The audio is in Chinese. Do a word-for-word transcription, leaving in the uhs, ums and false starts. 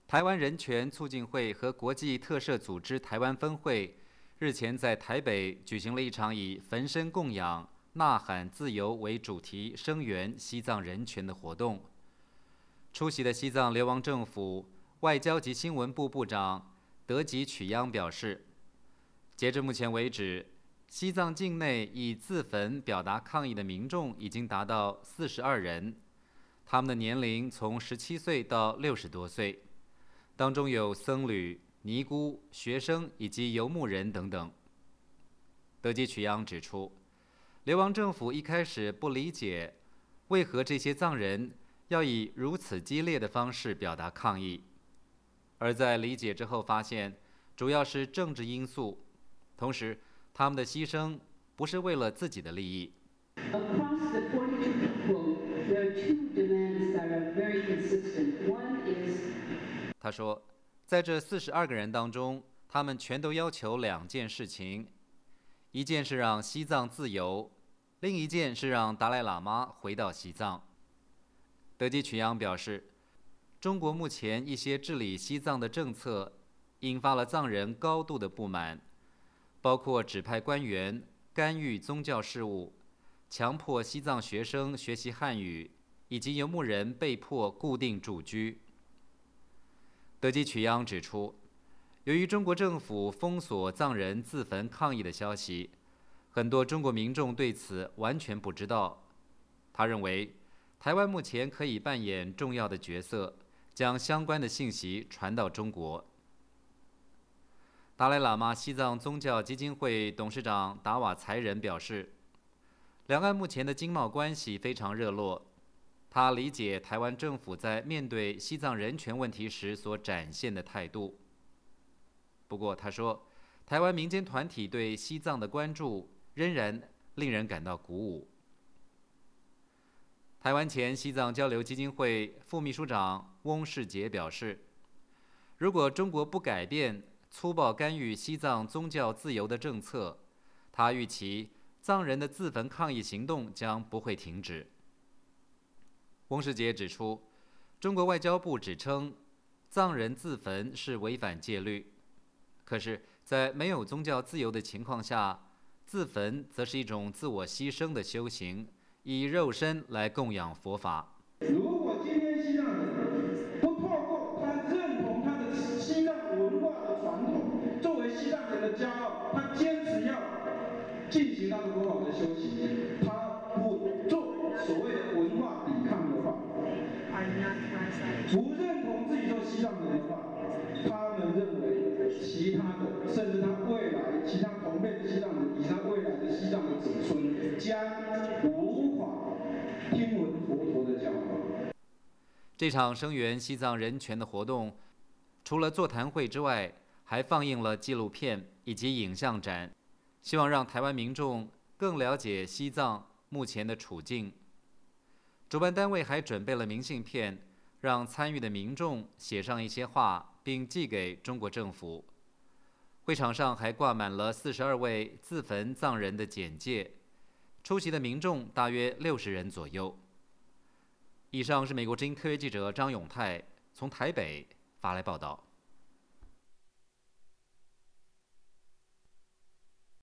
台湾人权促进会和国际特赦组织台湾分会日前在台北举行了一场以焚身供养、呐喊自由为主题声援西藏人权的活动。出席的西藏流亡政府外交及新闻部部长德吉曲央表示，截至目前为止，西藏境内以自焚表达抗议的民众已经达到四十二人，他们的年龄从十七岁到六十多岁，当中有僧侣、尼姑、学生以及游牧人等等。德吉曲央指出，流亡政府一开始不理解为何这些藏人要以如此激烈的方式表达抗议，而在理解之后发现，主要是政治因素，同时他们的牺牲不是为了自己的利益。 Across the forty-two people, there are two demands that are very consistent. One is 他说，在这四十二个人当中，他们全都要求两件事情，一件是让西藏自由，另一件是让达赖喇嘛回到西藏。德吉曲央表示，中国目前一些治理西藏的政策引发了藏人高度的不满，包括指派官员干预宗教事务，强迫西藏学生学习汉语，以及游牧人被迫固定住居。德吉曲央指出，由于中国政府封锁藏人自焚抗议的消息，很多中国民众对此完全不知道。他认为，台湾目前可以扮演重要的角色，将相关的信息传到中国。达赖喇嘛西藏宗教基金会董事长达瓦才仁表示，两岸目前的经贸关系非常热络，他理解台湾政府在面对西藏人权问题时所展现的态度。不过他说，台湾民间团体对西藏的关注仍然令人感到鼓舞。台湾前西藏交流基金会副秘书长翁世杰表示，如果中国不改变粗暴干预西藏宗教自由的政策，他预期藏人的自焚抗议行动将不会停止。翁世杰指出，中国外交部指称藏人自焚是违反戒律，可是在没有宗教自由的情况下，自焚则是一种自我牺牲的修行，以肉身来供养佛法。 如果今天西藏人不透过他认同他的西藏文化的传统作为西藏人的骄傲，他坚持要进行他的佛法的修行，他不做所谓的文化抵抗的话，不认同自己做西藏人的话，他们认为其他的，甚至他未来其他同辈的西藏人以及他未来的西藏的子孙将无法听闻佛陀的教导。 这场声援西藏人权的活动，除了座谈会之外，还放映了纪录片以及影像展，希望让台湾民众更了解西藏目前的处境。主办单位还准备了明信片，让参与的民众写上一些话，并寄给中国政府。会场上还挂满了四十二位自焚藏人的简介，出席的民众大约六十人左右。以上是美国之音特约记者张永泰从台北发来报道。